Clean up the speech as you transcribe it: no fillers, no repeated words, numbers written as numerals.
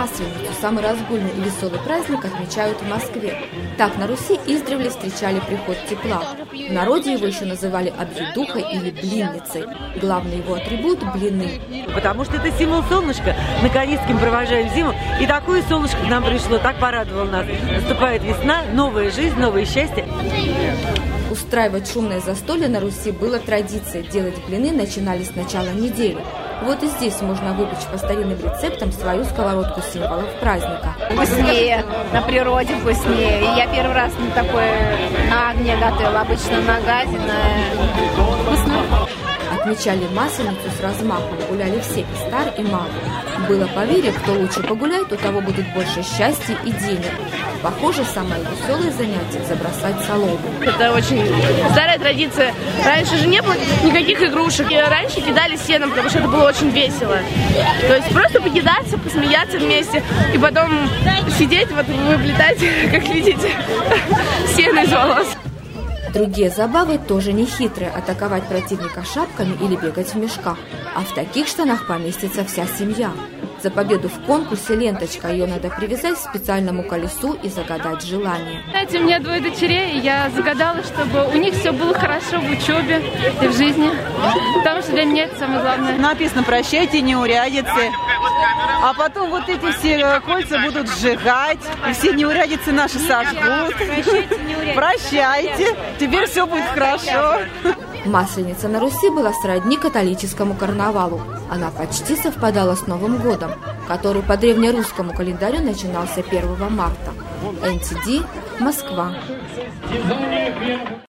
Масленицу, самый разгульный и веселый праздник, отмечают в Москве. Так на Руси издревле встречали приход тепла. В народе его еще называли объедухой или блинницей. Главный его атрибут – блины. Потому что это символ солнышка. Наконец-то мы провожаем зиму. И такое солнышко к нам пришло, так порадовало нас. Наступает весна, новая жизнь, новое счастье. Устраивать шумное застолье на Руси было традицией. Делать блины начинали с начала недели. Вот и здесь можно выпечь по старинным рецептам свою сковородку символов праздника. Вкуснее, на природе вкуснее. Я первый раз такое на огне готовила, обычно на газе, вкусно. Отмечали Масленицу с размахом, гуляли все, и стар, и мал. Было поверье, кто лучше погуляет, у того будет больше счастья и денег. Похоже, самое веселое занятие – забросать солому. Это очень старая традиция. Раньше же не было никаких игрушек. И раньше кидали сеном, потому что это было очень весело. То есть просто покидаться, посмеяться вместе и потом сидеть, вот выплетать, как видите, сено из волос. Другие забавы тоже не хитрые – атаковать противника шапками или бегать в мешках. А в таких штанах поместится вся семья. За победу в конкурсе ленточка, ее надо привязать к специальному колесу и загадать желание. Знаете, у меня 2 дочерей, и я загадала, чтобы у них все было хорошо в учебе и в жизни. Потому что для меня это самое главное. Написано «Прощайте неурядицы». А потом вот эти все кольца будут сжигать, и все неурядицы наши сожгут. Прощайте, теперь все будет хорошо. Масленица на Руси была сродни католическому карнавалу. Она почти совпадала с Новым годом, который по древнерусскому календарю начинался 1 марта. НТД, Москва.